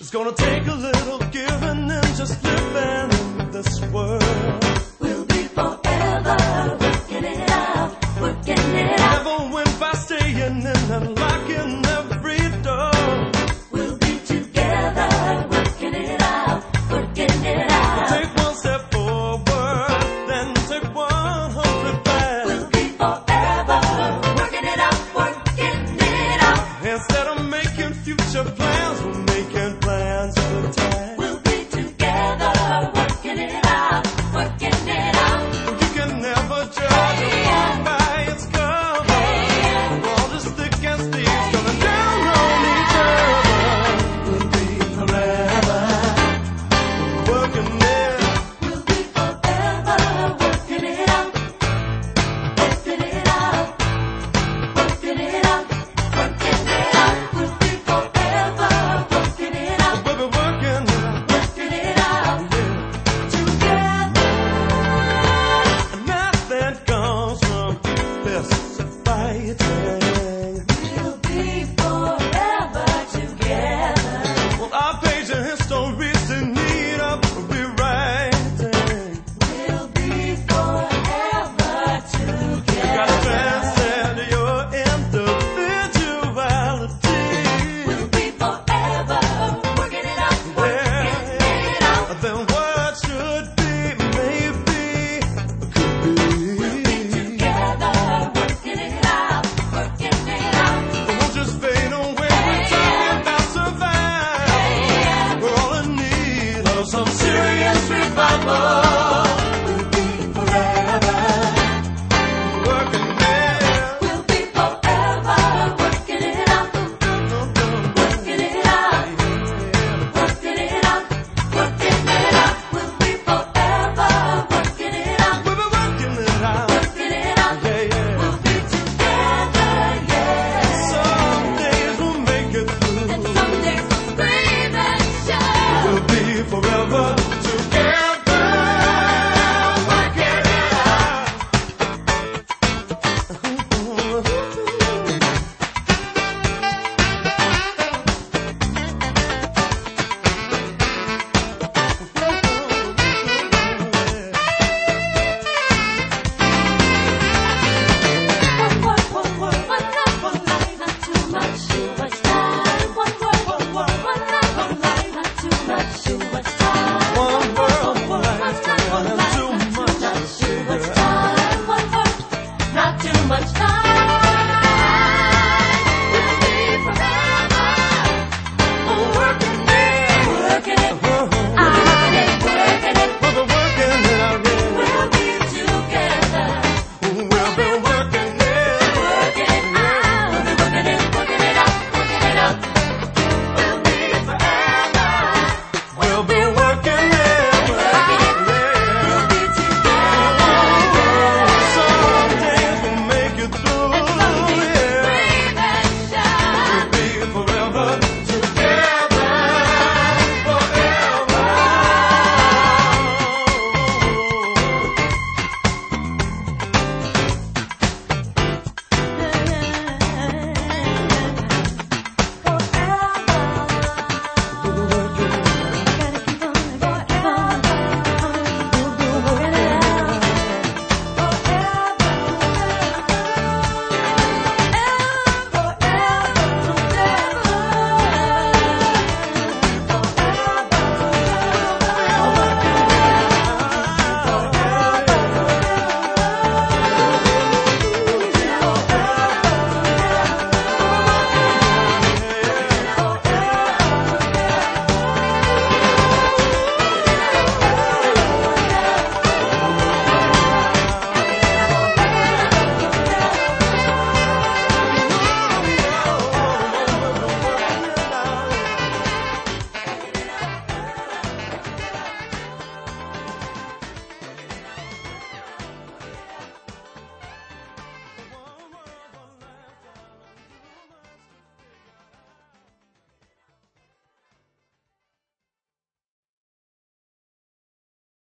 It's gonna take a little giving and just living in this world. We'll be forever working it out, working it out. Never win by staying in and locking every door. We'll be together working it out, working it out. Take one step forward, then take 100 back. We'll be forever working it out, working it out. Instead of making future plans, we'll